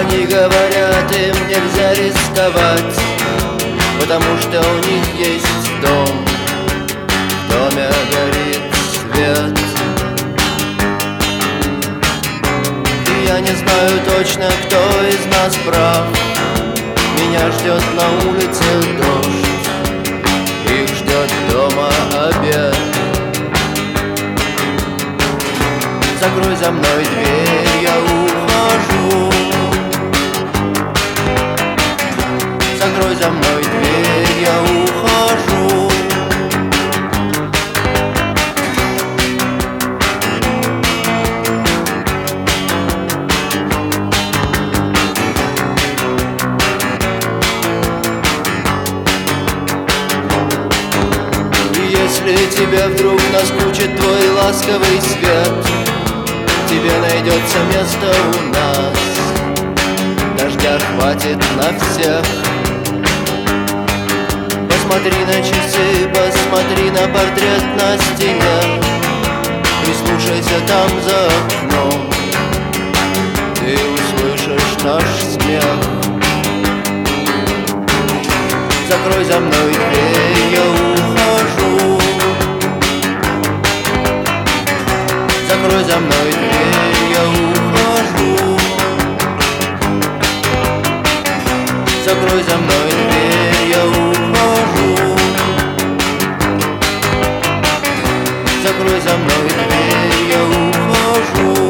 Они говорят, им нельзя рисковать, потому что у них есть дом. В доме горит свет. И я не знаю точно, кто из нас прав. Меня ждет на улице дождь, их ждет дома обед. Закрой за мной дверь, я ухожу. Закрой за мной дверь, я ухожу. И если тебе вдруг наскучит твой ласковый свет, тебе найдется место у нас. Дождя хватит на всех. Посмотри на часы, посмотри на портрет на стене. Прислушайся там за окном, ты услышишь наш смех. Закрой за мной дверь, я ухожу. Закрой за мной дверь, я ухожу. Закрой за мной дверь, я ухожу. Закрой за мной дверь, я ухожу.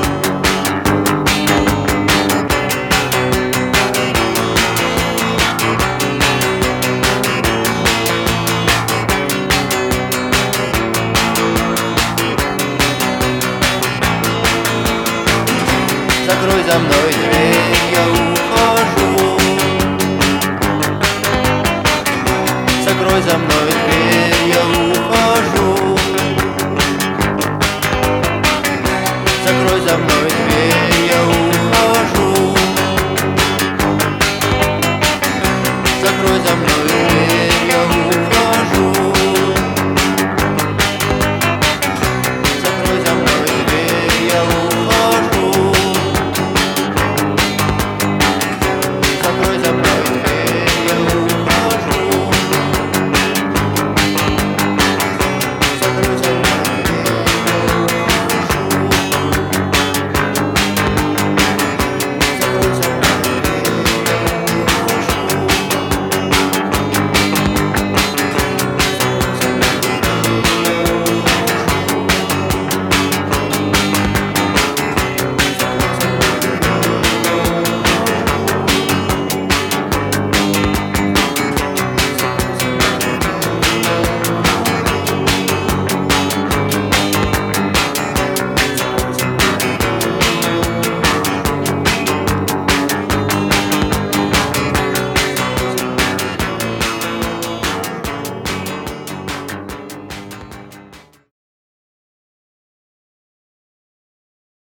Закрой за мной дверь, я ухожу. Закрой за мной дверь, я ухожу. Закрой за мной дверь.